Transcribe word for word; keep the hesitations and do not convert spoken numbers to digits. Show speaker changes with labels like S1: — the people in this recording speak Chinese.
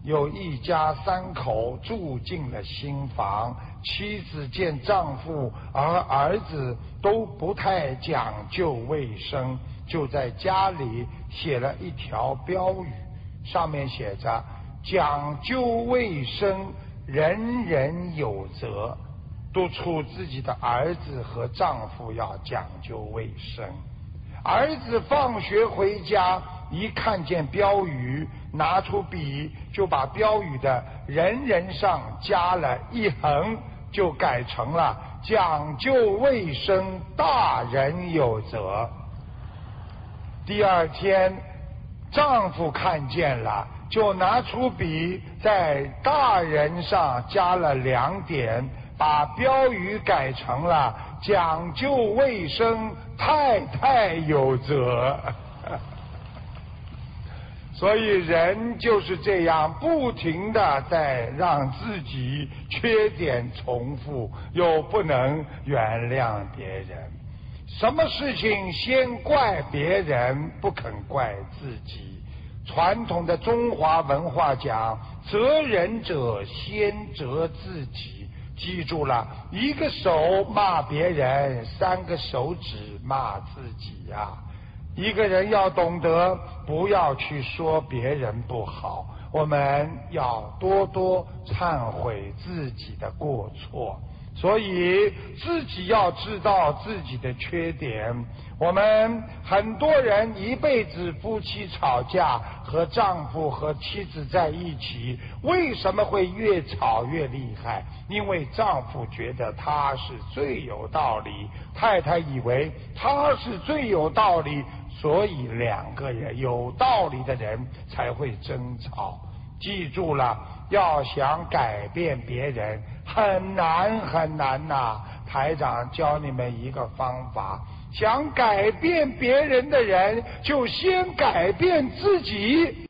S1: 有一家三口住进了新房，妻子见丈夫而儿子都不太讲究卫生，就在家里写了一条标语，上面写着讲究卫生，人人有责，督促自己的儿子和丈夫要讲究卫生。儿子放学回家，一看见标语，拿出笔就把标语的人人上加了一横，就改成了讲究卫生，大人有责。第二天丈夫看见了，就拿出笔在大人上加了两点，把标语改成了讲究卫生，太太有责。所以人就是这样不停地在让自己缺点重复，又不能原谅别人。什么事情先怪别人，不肯怪自己。传统的中华文化讲，责人者先责自己。记住了，一个手骂别人，三个手指骂自己呀、啊。一个人要懂得不要去说别人不好，我们要多多忏悔自己的过错，所以自己要知道自己的缺点。我们很多人一辈子夫妻吵架，和丈夫和妻子在一起，为什么会越吵越厉害？因为丈夫觉得他是最有道理，太太以为他是最有道理，所以两个人有道理的人才会争吵。记住了，要想改变别人很难很难呐、啊！台长教你们一个方法，想改变别人的人就先改变自己。